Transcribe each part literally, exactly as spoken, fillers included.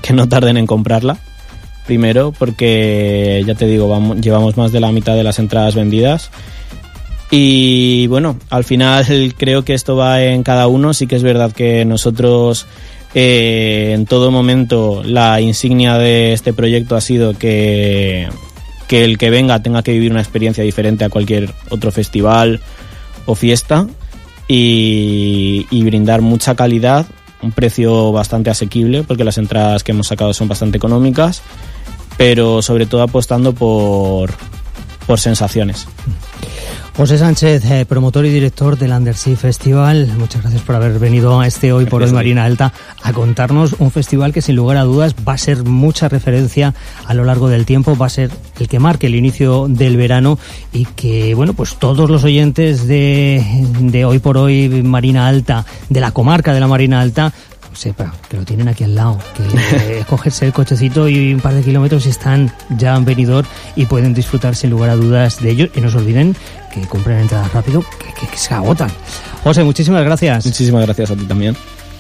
que no tarden en comprarla. Primero, porque ya te digo, vamos, llevamos más de la mitad de las entradas vendidas. Y bueno, al final creo que esto va en cada uno. Sí que es verdad que nosotros eh, en todo momento la insignia de este proyecto ha sido que, que el que venga tenga que vivir una experiencia diferente a cualquier otro festival o fiesta y, y brindar mucha calidad, un precio bastante asequible porque las entradas que hemos sacado son bastante económicas, pero sobre todo apostando por, por sensaciones. José Sánchez, eh, promotor y director del Undersea Festival, muchas gracias por haber venido a este Hoy por Hoy Marina Alta a contarnos un festival que sin lugar a dudas va a ser mucha referencia a lo largo del tiempo, va a ser el que marque el inicio del verano y que, bueno, pues todos los oyentes de, de Hoy por Hoy Marina Alta, de la comarca de la Marina Alta, sepa que lo tienen aquí al lado, que es cogerse el cochecito y un par de kilómetros y están ya en Benidorm y pueden disfrutar sin lugar a dudas de ello. Y no se olviden que compren entradas rápido, que, que, que se agotan. José, muchísimas gracias. Muchísimas gracias a ti también.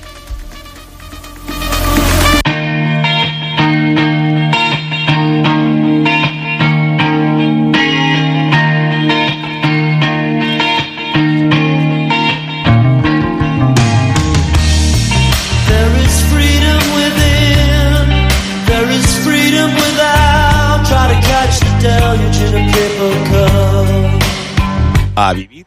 A vivir.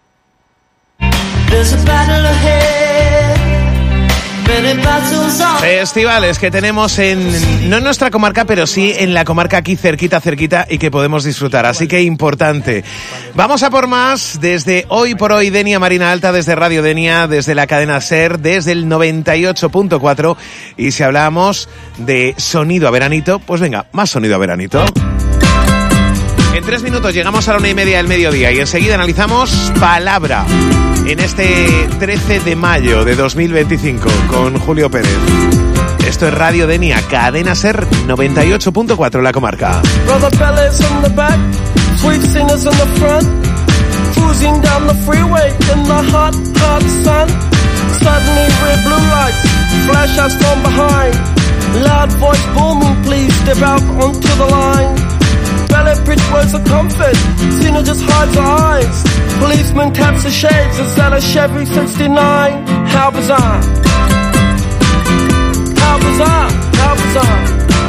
Festivales que tenemos en, no en nuestra comarca, pero sí en la comarca aquí cerquita, cerquita y que podemos disfrutar. Así que importante. Vamos a por más desde Hoy por Hoy Denia Marina Alta, desde Radio Denia, desde la cadena SER, desde el noventa y ocho punto cuatro. Y si hablamos de sonido a veranito, pues venga, más sonido a veranito. En tres minutos llegamos a la una y media del mediodía y enseguida analizamos Palabra en este trece de mayo de dos mil veinticinco con Julio Pérez. Esto es Radio Denia, cadena SER noventa y ocho punto cuatro, la comarca. Ballet bridge words of comfort, Cena just hides her eyes. Policeman taps the shades instead of Chevy sixty-nine. How bizarre. How bizarre, how bizarre.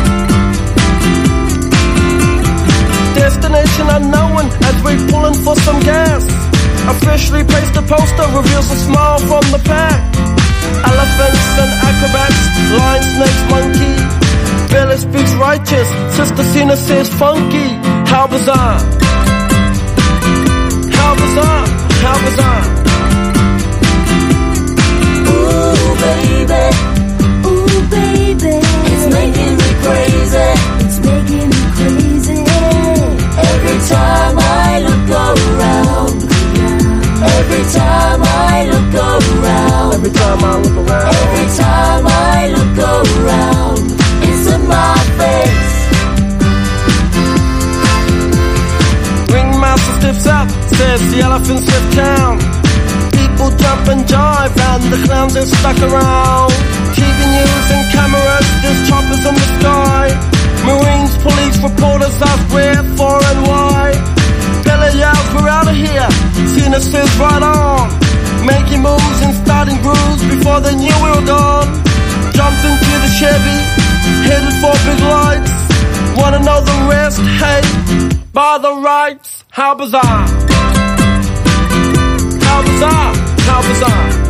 Destination unknown as we're pulling for some gas. Officially placed a poster reveals a smile from the pack. Elephants and acrobats, lion, snakes, monkey. Billy speaks righteous, Sister Cena says funky. How bizarre. How bizarre, how bizarre. Ooh baby, ooh baby, it's making me crazy, it's making me crazy. Every time I look around, every time I look around, every time I look around, every time I look around, it's in my face. Ringmaster stiffs up, says the elephants live town. People jump and jive and the clowns are stuck around. T V news and cameras, there's choppers in the sky. Marines, police, reporters ask where, for and why. Billy yells, we're out of here. Cena says right on. Making moves and starting grooves before they knew we were gone. Jumped into the Chevy, headed for big lights. Wanna know the rest? Hey, by the rights. How bizarre. How bizarre. How bizarre.